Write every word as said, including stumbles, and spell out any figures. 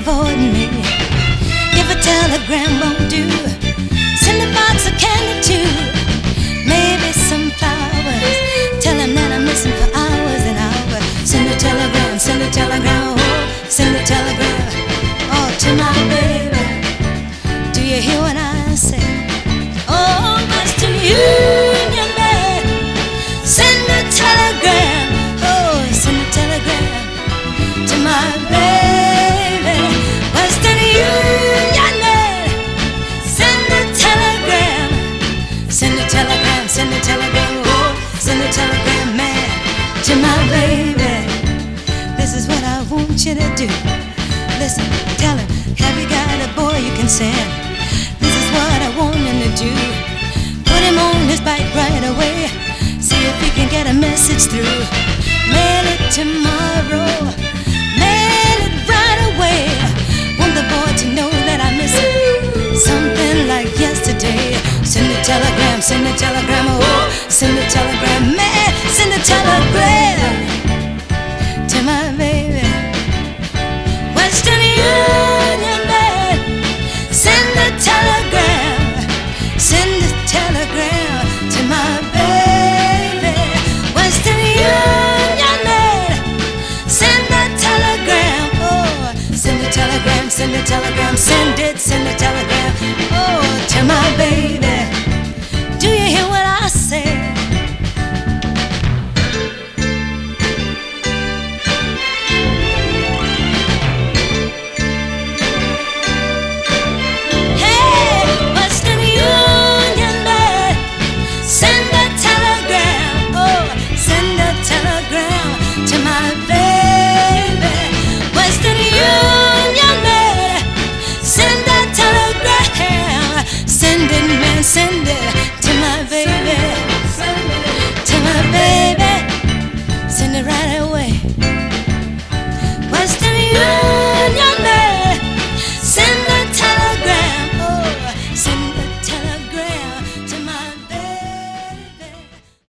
avoid me. If a telegram won't do, send a box of candy too. Maybe some flowers, tell him that I'm missing for hours and hours. Send a telegram, send a telegram, oh, send a telegram, oh, to my baby. Do you hear what I say? Oh, Western Union man, send a telegram, oh, send a telegram to my baby. Western Union man, send a telegram, send a telegram, send a telegram, oh, send a telegram man to my baby. This is what I want you to do. Listen, tell him, have you got a boy you can send? This is what I want him to do. Put him on his bike right away. See if he can get a message through. Mail it tomorrow. Mail it right away. Want the boy to know that I miss him. Something like yesterday. Send a telegram, send a telegram, oh, send a telegram, man, send a telegram to my baby. Western Union man, send a telegram, send a telegram to my baby. Western Union man, send a telegram, oh, send a telegram, send a telegram, send it, send